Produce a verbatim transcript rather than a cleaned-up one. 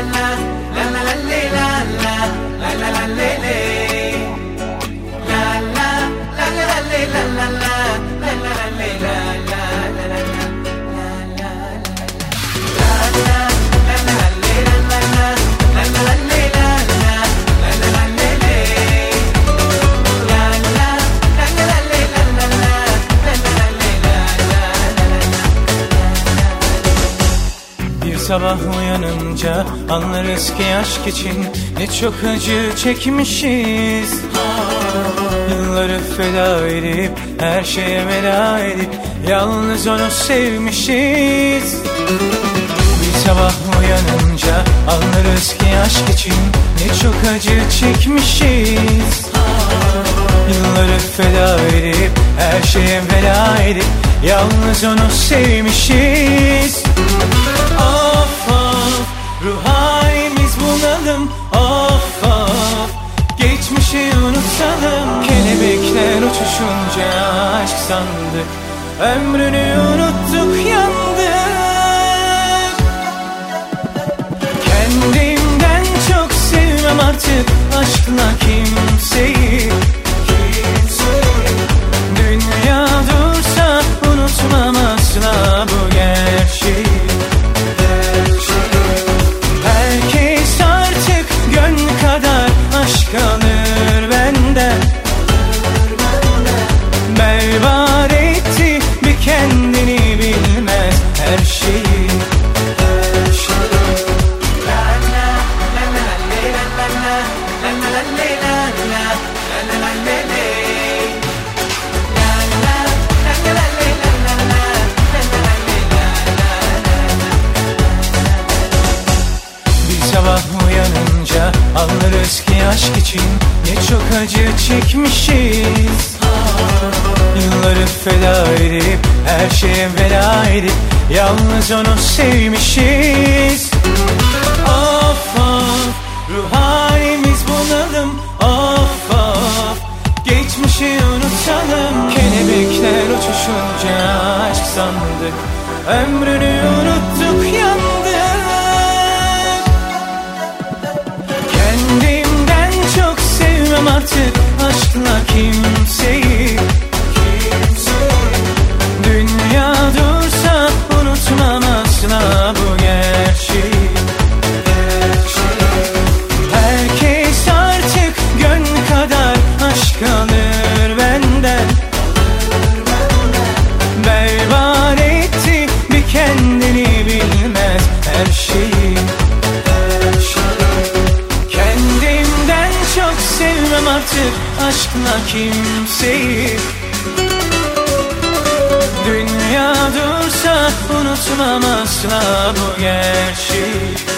Sabah uyanınca anlarız ki aşk için ne çok acı çekmişiz. Yılları feda edip, her şeye veda edip yalnız onu sevmişiz. Bir sabah uyanınca anlarız ki aşk için ne çok acı çekmişiz. Yılları feda edip, her şeye veda edip yalnız onu sevmişiz. Of of, ruh halimiz bunalım. Of of, geçmişi unutalım. Kelebekler uçuşunca aşk sandık, ömrünü unuttuk, yandık. Kendimden çok sevmem artık aşkla kimseyi. Dünya dursa unutmam asla bu gerçeği. Herkes artık gönül kadar aşk alır benden. Berbat etti bir kendini bilmez her şeyi. Sabah uyanınca anlarız ki aşk için ne çok acı çekmişiz. Yılları feda edip, her şeye veda edip yalnız onu sevmişiz. Of of, ruh halimiz bunalım. Of of, geçmişi unutalım. Kelebekler uçuşunca aşk sandık, ömrünü unuttuk, yandık. Kendimden çok sevmem artık aşkla kimseyi. Dünya dursa unutmam asla bu gerçeği. Herkes artık gönül kadar aşk alır benden. Berbat etti bir kendini bilmez her şeyi. Kendimden çok sevmem artık aşkla kimseyi. Dünya dursa unutmam asla bu gerçeği.